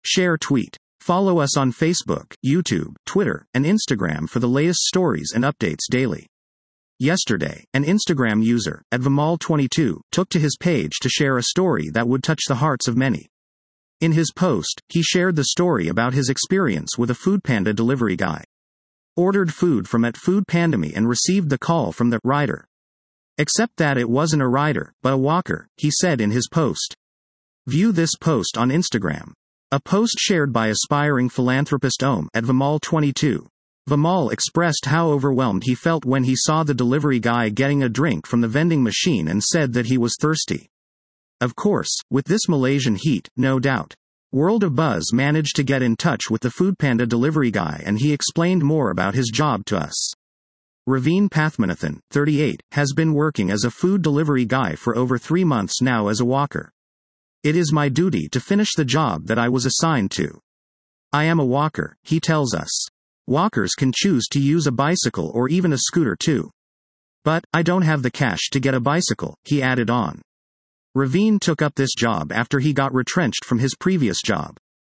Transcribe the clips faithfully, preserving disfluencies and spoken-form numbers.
Share tweet. Follow us on Facebook, YouTube, Twitter, and Instagram for the latest stories and updates daily. Yesterday, an Instagram user, at Vimal twenty-two, took to his page to share a story that would touch the hearts of many. In his post, he shared the story about his experience with a Foodpanda delivery guy. Ordered food from at Foodpanda and received the call from the rider. Except that it wasn't a rider, but a walker, he said in his post. View this post on Instagram. A post shared by aspiring philanthropist Om at Vimal twenty-two. Vimal expressed how overwhelmed he felt when he saw the delivery guy getting a drink from the vending machine and said that he was thirsty. Of course, with this Malaysian heat, no doubt. World of Buzz managed to get in touch with the Foodpanda delivery guy and he explained more about his job to us. Raveen Pathmanathan, thirty-eight, has been working as a food delivery guy for over three months now as a walker. It is my duty to finish the job that I was assigned to. I am a walker, he tells us. Walkers can choose to use a bicycle or even a scooter too. But, I don't have the cash to get a bicycle, he added on. Raveen took up this job after he got retrenched from his previous job.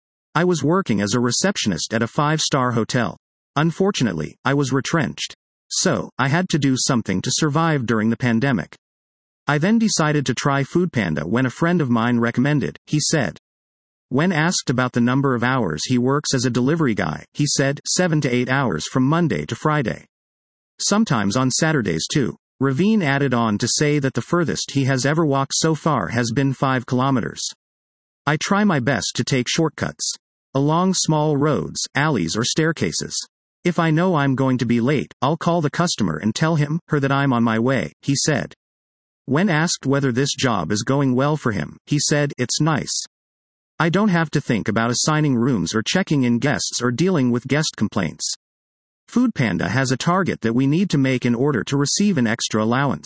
I was working as a receptionist at a five-star hotel. Unfortunately, I was retrenched. So, I had to do something to survive during the pandemic. I then decided to try Foodpanda when a friend of mine recommended, he said. When asked about the number of hours he works as a delivery guy, he said, seven to eight hours from Monday to Friday. Sometimes on Saturdays too. Raveen added on to say that the furthest he has ever walked so far has been five kilometers. I try my best to take shortcuts. Along small roads, alleys or staircases. If I know I'm going to be late, I'll call the customer and tell him, her that I'm on my way, he said. When asked whether this job is going well for him, he said, it's nice. I don't have to think about assigning rooms or checking in guests or dealing with guest complaints. Foodpanda has a target that we need to make in order to receive an extra allowance.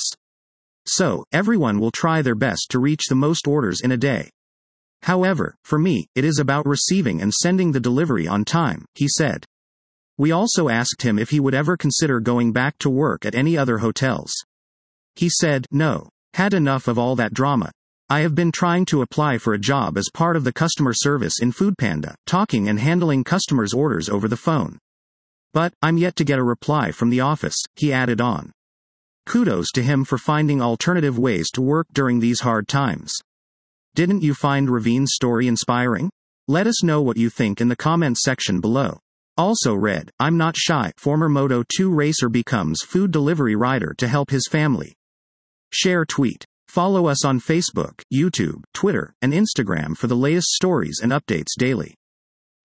So, everyone will try their best to reach the most orders in a day. However, for me, it is about receiving and sending the delivery on time, he said. We also asked him if he would ever consider going back to work at any other hotels. He said, no. Had enough of all that drama. I have been trying to apply for a job as part of the customer service in Foodpanda, talking and handling customers' orders over the phone. But, I'm yet to get a reply from the office, he added on. Kudos to him for finding alternative ways to work during these hard times. Didn't you find Raveen's story inspiring? Let us know what you think in the comments section below. Also read, I'm not shy, former Moto two racer becomes food delivery rider to help his family. Share tweet. Follow us on Facebook, YouTube, Twitter, and Instagram for the latest stories and updates daily.